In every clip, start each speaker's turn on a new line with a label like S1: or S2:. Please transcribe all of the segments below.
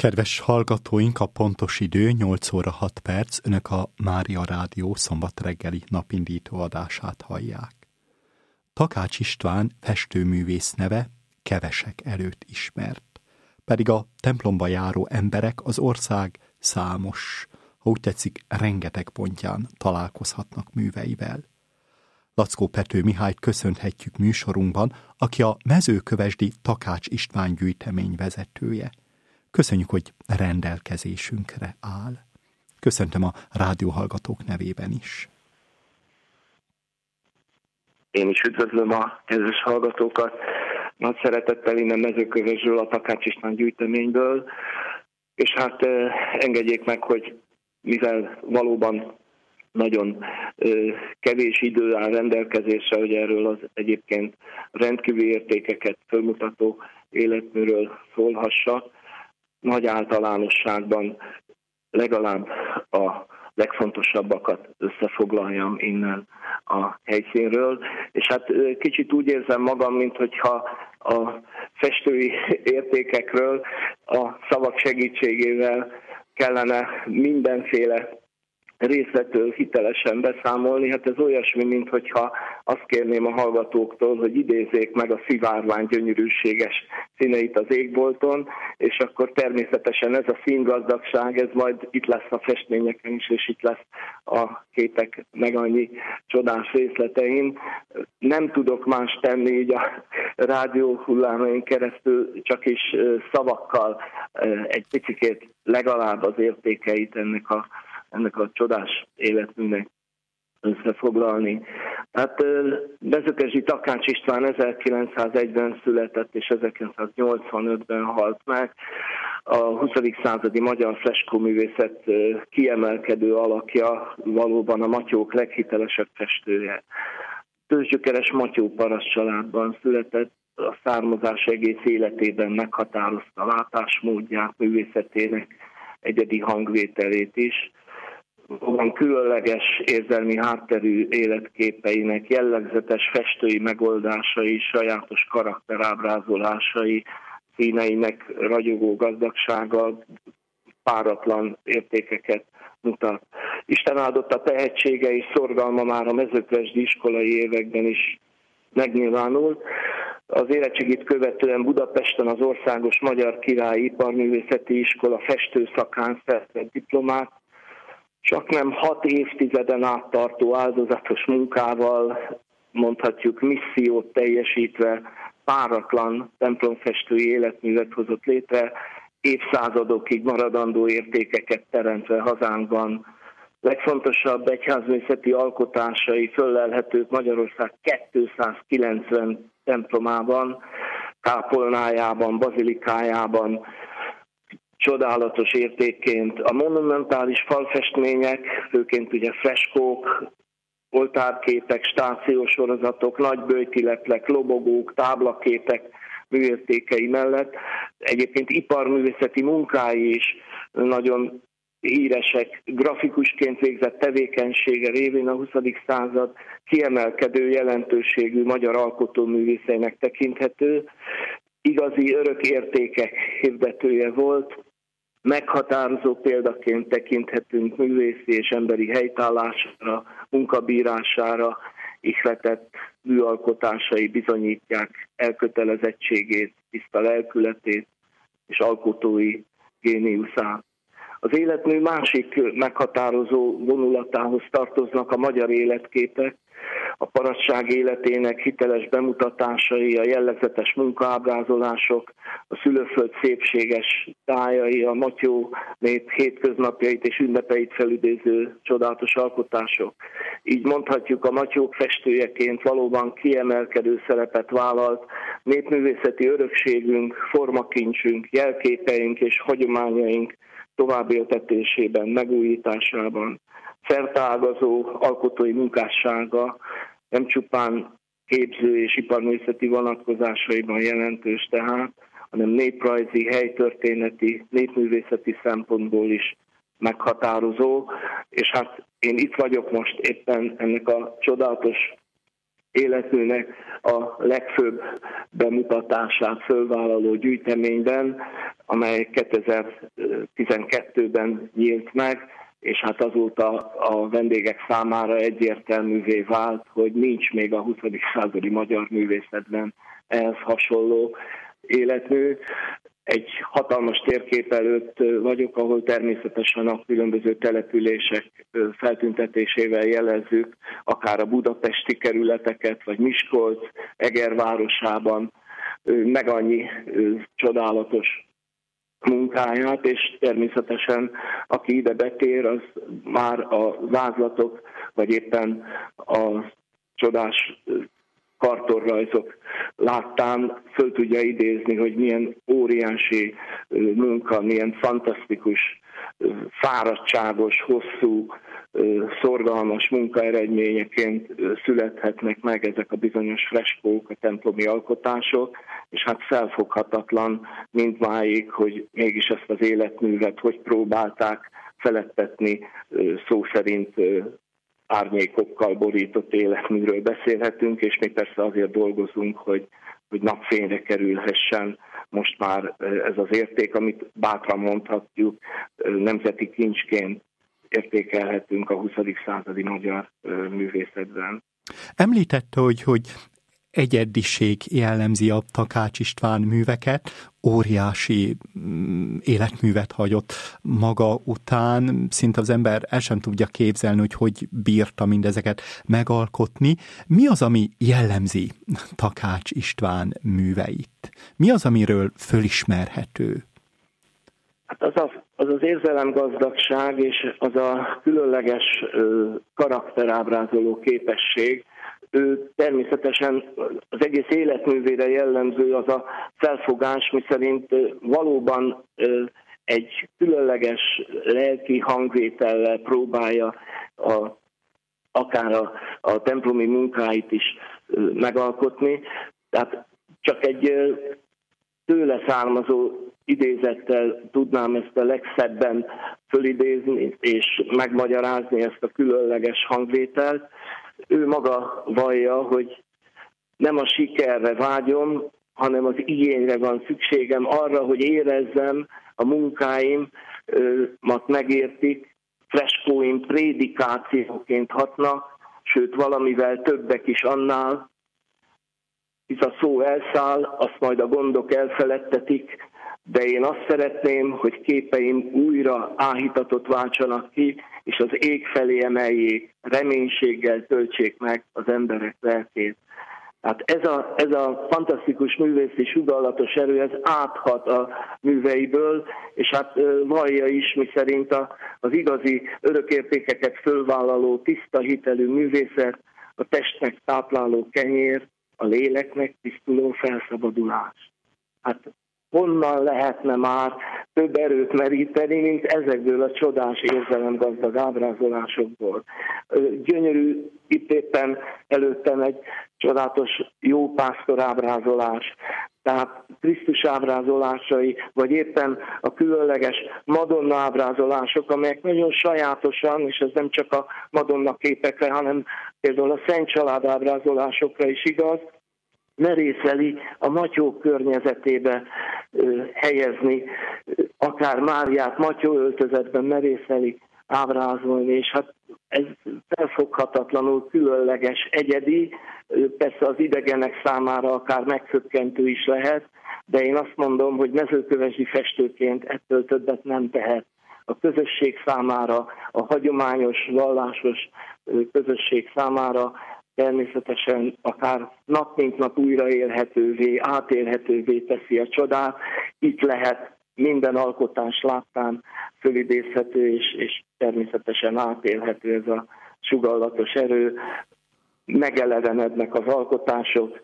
S1: Kedves hallgatóink, a pontos idő 8 óra 6 perc, önök a Mária Rádió szombat reggeli napindító adását hallják. Takács István festőművész neve kevesek előtt ismert, pedig a templomba járó emberek az ország számos, ha úgy tetszik, rengeteg pontján találkozhatnak műveivel. Lackó Pető Mihályt köszönhetjük műsorunkban, aki a mezőkövesdi Takács István gyűjtemény vezetője. Köszönjük, hogy rendelkezésünkre áll. Köszöntöm a rádióhallgatók nevében is.
S2: Én is üdvözlöm a kedves hallgatókat. Nagy szeretettel innen Mezőkövesdről, a Takács István gyűjteményből. És hát engedjék meg, hogy mivel valóban nagyon kevés idő áll rendelkezésre, hogy erről az egyébként rendkívüli értékeket fölmutató életműről szólhassak, nagy általánosságban legalább a legfontosabbakat összefoglaljam innen a helyszínről. És hát kicsit úgy érzem magam, minthogyha a festői értékekről a szavak segítségével kellene mindenféle részletől hitelesen beszámolni. Hát ez olyasmi, minthogyha azt kérném a hallgatóktól, hogy idézzék meg a szivárvány gyönyörűséges színeit az égbolton, és akkor természetesen ez a színgazdagság, ez majd itt lesz a festményeken is, és itt lesz a képek meg annyi csodás részletein. Nem tudok más tenni így a rádió hullámain keresztül, csak is szavakkal egy picikét legalább az értékeit ennek a csodás életműnek összefoglalni. Hát Mezőkövesdi Takács István 1901-ben született, és 1985-ben halt meg. A 20. századi magyar freskóművészet kiemelkedő alakja, valóban a matyók leghitelesebb festője. Tőzsgyökeres matyó paraszt családban született, a származás egész életében meghatározta látásmódját, művészetének egyedi hangvételét is. Van különleges érzelmi hátterű életképeinek, jellegzetes festői megoldásai, sajátos karakterábrázolásai, színeinek ragyogó gazdagsága, páratlan értékeket mutat. Isten áldotta tehetsége és szorgalma már a mezőkövesdi iskolai években is megnyilvánult. Az érettségit követően Budapesten az Országos Magyar Királyi Iparművészeti Iskola festőszakán szerzett diplomát, csaknem 6 évtizeden át tartó áldozatos munkával, mondhatjuk missziót teljesítve, páratlan templomfestői életművet hozott létre, évszázadokig maradandó értékeket teremtve hazánkban. Legfontosabb egyházművészeti alkotásai föllelhetők Magyarország 290 templomában, kápolnájában, bazilikájában, csodálatos értékként. A monumentális falfestmények, főként ugye freskók, oltárképek, stációsorozatok, nagyböjtileplek, lobogók, táblaképek műértékei mellett egyébként iparművészeti munkái is nagyon híresek, grafikusként végzett tevékenysége révén a 20. század kiemelkedő jelentőségű magyar alkotóművészeinek tekinthető, igazi örök értékek hirdetője volt, meghatározó példaként tekinthetünk művészi és emberi helytállására, munkabírására, ihletett műalkotásai bizonyítják elkötelezettségét, tiszta lelkületét és alkotói géniuszát. Az életmű másik meghatározó vonulatához tartoznak a magyar életképek, a parasztság életének hiteles bemutatásai, a jellegzetes munkaábrázolások, a szülőföld szépséges tájai, a matyó nép hétköznapjait és ünnepeit felidéző csodálatos alkotások. Így mondhatjuk, a matyók festőjeként valóban kiemelkedő szerepet vállalt népművészeti örökségünk, formakincsünk, jelképeink és hagyományaink továbbéltetésében, megújításában. Szerteágazó alkotói munkássága nem csupán képző és iparművészeti vonatkozásaiban jelentős tehát, hanem néprajzi, helytörténeti, népművészeti szempontból is meghatározó, és hát én itt vagyok most éppen ennek a csodálatos életműnek a legfőbb bemutatását fölvállaló gyűjteményben, amely 2012-ben nyílt meg, és hát azóta a vendégek számára egyértelművé vált, hogy nincs még a 20. századi magyar művészetben ehhez hasonló életmű. Egy hatalmas térkép előtt vagyok, ahol természetesen a különböző települések feltüntetésével jelezzük, akár a budapesti kerületeket, vagy Miskolc, Eger városában, meg annyi csodálatos munkáját, és természetesen aki ide betér, az már a vázlatok, vagy éppen a csodás kartonrajzok láttán föl tudja idézni, hogy milyen óriási munka, milyen fantasztikus, fáradtságos, hosszú, szorgalmas munka eredményeként születhetnek meg ezek a bizonyos freskók, a templomi alkotások, és hát felfoghatatlan mindmáig, hogy mégis ezt az életművet hogy próbálták felettetni, szó szerint árnyékokkal borított életműről beszélhetünk, és mi persze azért dolgozunk, hogy napfényre kerülhessen most már ez az érték, amit bátran mondhatjuk, nemzeti kincsként értékelhetünk a 20. századi magyar művészetben.
S1: Említette, hogy egyediség jellemzi a Takács István műveket, óriási életművet hagyott maga után, szinte az ember el sem tudja képzelni, hogy bírta mindezeket megalkotni. Mi az, ami jellemzi Takács István műveit? Mi az, amiről fölismerhető?
S2: Hát az érzelemgazdagság és az a különleges karakterábrázoló képesség. Ő természetesen az egész életművére jellemző az a felfogás, miszerint valóban egy különleges lelki hangvétellel próbálja akár a templomi munkáit is megalkotni. Tehát csak egy tőle származó idézettel tudnám ezt a legszebben fölidézni és megmagyarázni ezt a különleges hangvételt. Ő maga vallja, hogy nem a sikerre vágyom, hanem az igényre van szükségem arra, hogy érezzem, a munkáimat megértik, freskóim prédikációként hatnak, sőt valamivel többek is annál, hisz a szó elszáll, azt majd a gondok elfeledtetik, de én azt szeretném, hogy képeim újra áhítatot váltsanak ki, és az ég felé emeljék, reménységgel töltsék meg az emberek lelkét. Hát ez a fantasztikus művészi sugallatos erő, ez áthat a műveiből, és hát vallja is, miszerint az igazi örökértékeket fölvállaló, tiszta hitelű művészet, a testnek tápláló kenyér, a léleknek tisztuló felszabadulás. Hát honnan lehetne már több erőt meríteni, mint ezekből a csodás érzelemgazdag ábrázolásokból. Gyönyörű, itt éppen előttem egy csodálatos jópásztor ábrázolás, tehát Krisztus ábrázolásai, vagy éppen a különleges Madonna ábrázolások, amelyek nagyon sajátosan, és ez nem csak a Madonna képekre, hanem például a Szent Család ábrázolásokra is igaz, merészeli a matyó környezetébe helyezni, akár Máriát matyó öltözetben merészeli ábrázolni, és hát ez felfoghatatlanul különleges, egyedi, persze az idegenek számára akár meghökkentő is lehet, de én azt mondom, hogy mezőkövesdi festőként ettől többet nem tehet. A közösség számára, a hagyományos, vallásos közösség számára természetesen akár nap mint nap újraélhetővé, átélhetővé teszi a csodát. Itt lehet minden alkotás láttán fölidézhető, és természetesen átélhető ez a sugallatos erő. Megelevenednek az alkotások,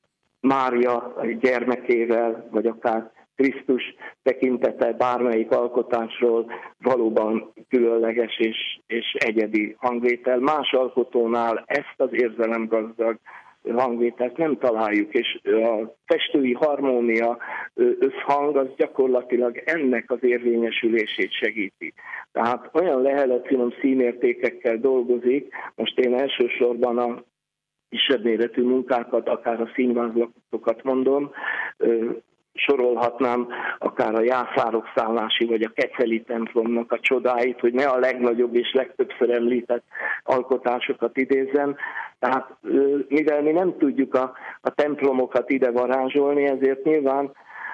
S2: Mária gyermekével, vagy akár Krisztus tekintete bármelyik alkotásról valóban különleges és egyedi hangvétel. Más alkotónál ezt az érzelemgazdag hangvételt nem találjuk, és a festői harmónia, összhang az gyakorlatilag ennek az érvényesülését segíti. Tehát olyan leheletfinom színértékekkel dolgozik, most én elsősorban a kisebb méretű munkákat, akár a színvázlatokat mondom, sorolhatnám akár a Jászárok szállási vagy a Keceli templomnak a csodáit, hogy ne a legnagyobb és legtöbbször említett alkotásokat idézzem. Tehát mivel mi nem tudjuk a templomokat ide varázsolni, ezért nyilván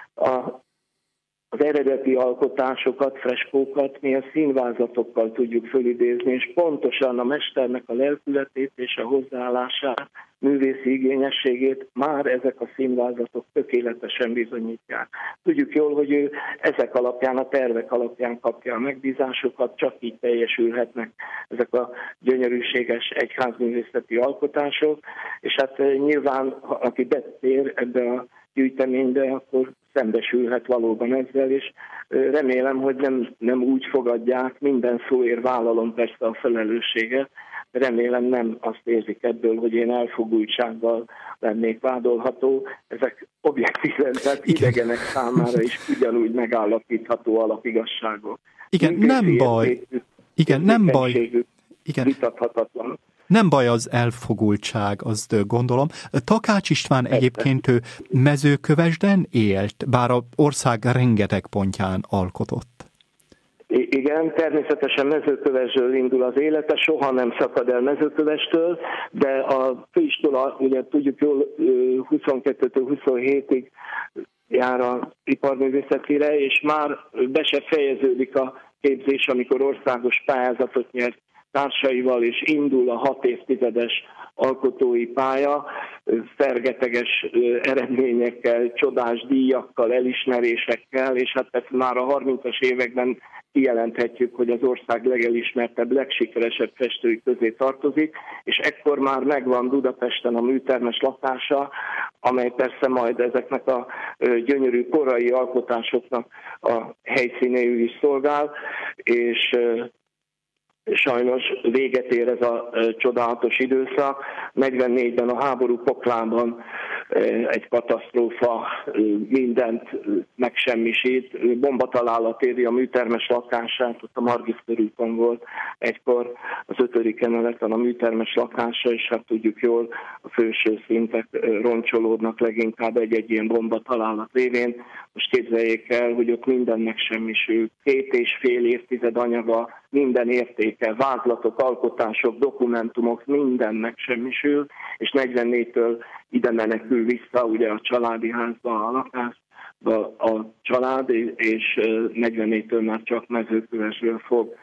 S2: az eredeti alkotásokat, freskókat mi a színvázatokkal tudjuk fölidézni, és pontosan a mesternek a lelkületét és a hozzáállását, művészi igényességét már ezek a színvázatok tökéletesen bizonyítják. Tudjuk jól, hogy ő ezek alapján, a tervek alapján kapja a megbízásokat, csak így teljesülhetnek ezek a gyönyörűséges egyházművészeti alkotások, és hát nyilván, aki betér ebbe a gyűjteménybe, akkor szembesülhet valóban ezzel, és remélem, hogy nem úgy fogadják, minden szóért vállalom persze a felelősséget, remélem nem azt érzik ebből, hogy én elfogultsággal lennék vádolható. Ezek objektíven, tehát idegenek számára is ugyanúgy megállapítható alapigasságok.
S1: Igen, nem baj. Igen, nem baj. Igen.
S2: Vitathatatlan.
S1: Nem baj az elfogultság, azt gondolom. Takács István egyébként ő Mezőkövesden élt, bár az ország rengeteg pontján alkotott.
S2: Igen, természetesen Mezőkövesdől indul az élete, soha nem szakad el Mezőkövestől, de a főiskola, ugye tudjuk jól, 22-től 27-ig jár az iparművészetire, és már be se fejeződik a képzés, amikor országos pályázatot nyert társaival, és indul a 6 évtizedes alkotói pálya, fergeteges eredményekkel, csodás díjakkal, elismerésekkel, és hát ezt már a 30-as években kijelenthetjük, hogy az ország legelismertebb, legsikeresebb festői közé tartozik, és ekkor már megvan Budapesten a műtermes lakása, amely persze majd ezeknek a gyönyörű korai alkotásoknak a helyszínéül is szolgál, és sajnos véget ér ez a csodálatos időszak. 44-ben a háború poklában egy katasztrófa mindent megsemmisít. Bombatalálat éri a műtermes lakását, ott a Margit körúton volt egykor az 5. emeleten a műtermes lakása, és hát tudjuk jól, a felső szintek roncsolódnak leginkább egy ilyen bombatalálat révén. Most képzeljék el, hogy ott minden megsemmisül. 2,5 évtized anyaga, minden értéke, vázlatok, alkotások, dokumentumok, minden megsemmisül, és 44-től ide menekül vissza ugye a családi házba, a lakásba a család, és 44-től már csak Mezőkövesdről fog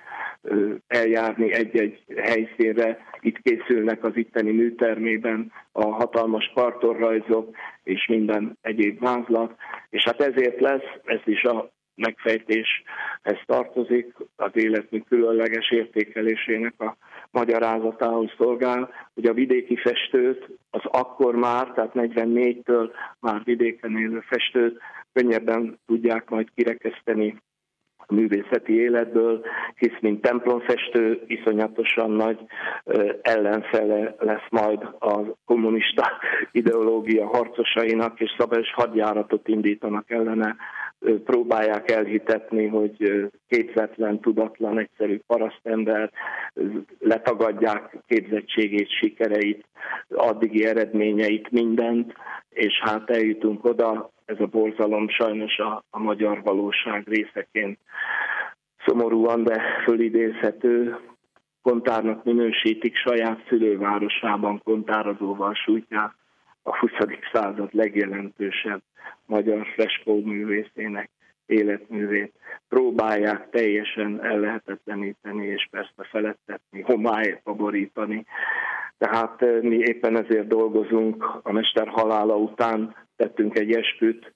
S2: eljárni egy-egy helyszínre. Itt készülnek az itteni műtermében a hatalmas kartonrajzok és minden egyéb vázlat, és hát ezért lesz, ez is a megfejtéshez tartozik, az életmű különleges értékelésének a magyarázatához szolgál, hogy a vidéki festőt az akkor már, tehát 44-től már vidéken élő festőt könnyebben tudják majd kirekeszteni a művészeti életből, hisz mint templomfestő iszonyatosan nagy ellenfele lesz majd a kommunista ideológia harcosainak, és szabályos hadjáratot indítanak ellene, próbálják elhitetni, hogy képzetlen, tudatlan, egyszerű parasztember, letagadják képzettségét, sikereit, addigi eredményeit, mindent, és hát eljutunk oda, ez a borzalom sajnos a magyar valóság részeként szomorúan, de fölidézhető, kontárnak minősítik, saját szülővárosában kontárazóval sújtják a 20. század legjelentősebb magyar freskóművészének életművét. Próbálják teljesen ellehetetleníteni, és persze feledtetni, homályba borítani. Tehát mi éppen ezért dolgozunk, a mester halála után tettünk egy esküt,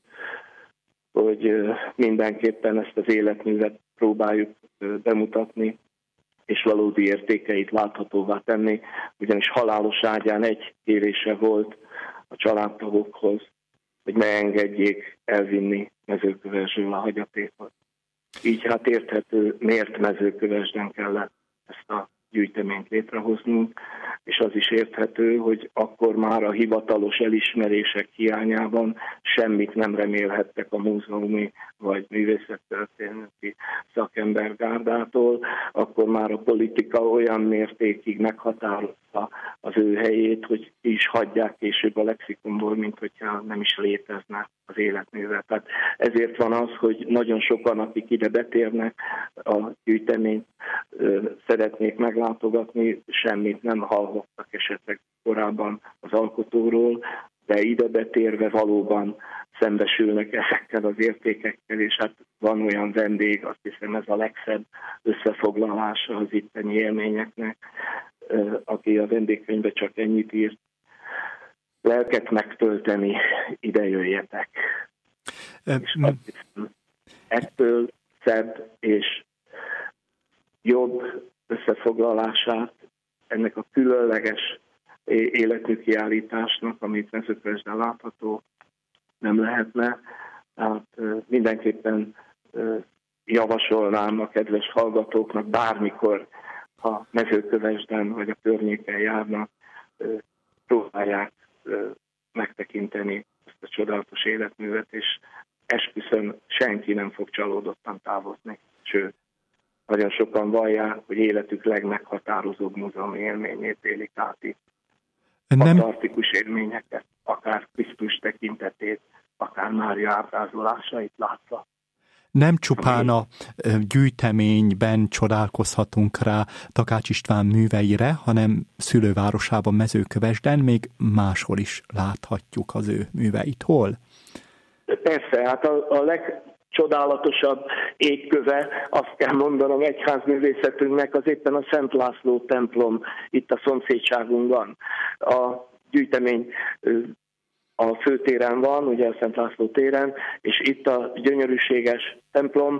S2: hogy mindenképpen ezt az életművet próbáljuk bemutatni, és valódi értékeit láthatóvá tenni, ugyanis halálos ágyán egy kérése volt a családtagokhoz, hogy ne engedjék elvinni Mezőkövesdről a hagyatékot. Így hát érthető, miért Mezőkövesden kellett ezt a gyűjteményt létrehoznunk, és az is érthető, hogy akkor már a hivatalos elismerések hiányában semmit nem remélhettek a múzeumi vagy művészettörténeti szakembergárdától, akkor már a politika olyan mértékig meghatározta az ő helyét, hogy ki is hagyják később a lexikonból, mint hogyha nem is létezne az életműve. Tehát ezért van az, hogy nagyon sokan, akik ide betérnek, a gyűjteményt szeretnék meglátogatni, semmit nem hallottak esetleg korábban az alkotóról, de ide betérve valóban szembesülnek ezekkel az értékekkel, és hát van olyan vendég, azt hiszem ez a legszebb összefoglalása az itteni élményeknek, aki a vendégkönyvbe csak ennyit írt: lelket megtölteni, ide jöjjetek. És azt hiszem, ettől szebb és jobb összefoglalását ennek a különleges életműkiállításnak, amit Mezőkövesden látható, nem lehetne. Tehát mindenképpen javasolnám a kedves hallgatóknak, bármikor, ha Mezőkövesden vagy a környéken járnak, próbálják megtekinteni ezt a csodálatos életművet, és esküszöm, senki nem fog csalódottan távozni. Sőt, nagyon sokan vallják, hogy életük legmeghatározóbb múzeumi élményét élik át itt. Fantasztikus élményeket, akár Krisztus tekintetét, akár Mária ábrázolásait látva.
S1: Nem csupán a gyűjteményben csodálkozhatunk rá Takács István műveire, hanem szülővárosában, Mezőkövesden még máshol is láthatjuk az ő műveit. Hol?
S2: Persze, hát a legcsodálatosabb égköve, azt kell mondanom, egyházművészetünknek az éppen a Szent László templom itt a szomszédságunkban. A gyűjtemény a főtéren van, ugye a Szent László téren, és itt a gyönyörűséges templom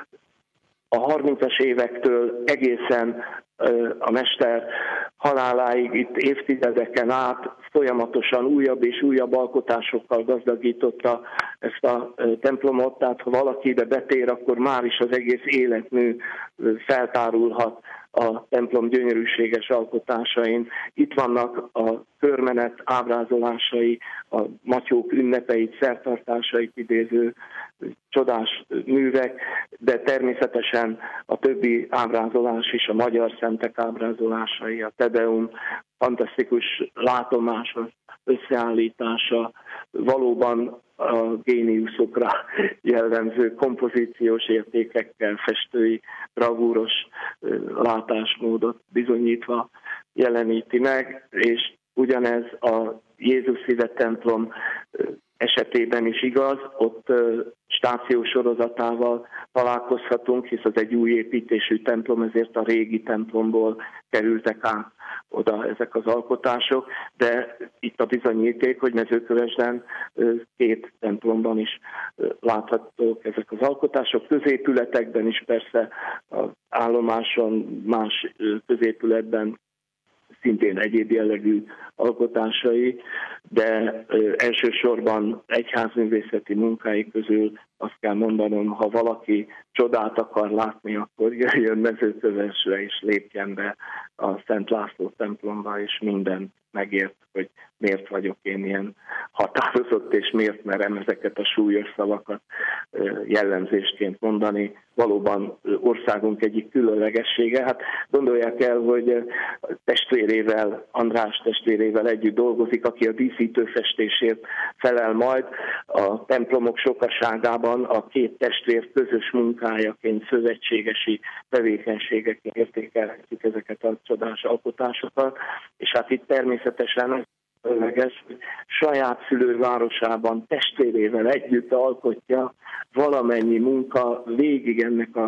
S2: a 30-as évektől egészen a mester haláláig itt évtizedeken át folyamatosan újabb és újabb alkotásokkal gazdagította ezt a templomot, tehát ha valaki ide betér, akkor már is az egész életmű feltárulhat a templom gyönyörűséges alkotásain. Itt vannak a körmenet ábrázolásai, a matyók ünnepeit, szertartásait idéző csodás művek, de természetesen a többi ábrázolás is, a magyar szentek ábrázolásai, a Tedeum, fantasztikus látomásos összeállítása, valóban a géniuszokra jellemző kompozíciós értékekkel, festői, bravúros látásmódot bizonyítva jeleníti meg, és ugyanez a Jézus Szíve templom esetében is igaz, ott stáció sorozatával találkozhatunk, hisz az egy új építésű templom, ezért a régi templomból kerültek át oda ezek az alkotások, de itt a bizonyíték, hogy Mezőkövesden 2 templomban is láthatók ezek az alkotások, középületekben is persze, az állomáson, más középületben szintén egyéb jellegű alkotásai, de elsősorban egyházművészeti munkái közül azt kell mondanom, ha valaki csodát akar látni, akkor jöjjön Mezőkövesdre és lépjen be a Szent László templomba, és minden megért, hogy miért vagyok én ilyen határozott, és miért merem ezeket a súlyos szavakat jellemzésként mondani. Valóban országunk egyik különlegessége. Hát gondolják el, hogy testvérével, András testvérével együtt dolgozik, aki a díszítőfestésért felel majd. A templomok sokaságában a 2 testvér közös munkájaként, szövetségesi tevékenységeként értékelhetjük ezeket a csodás alkotásokat, és hát itt természetesen különleges, hogy saját szülővárosában testvérével együtt alkotja valamennyi munka végig ennek a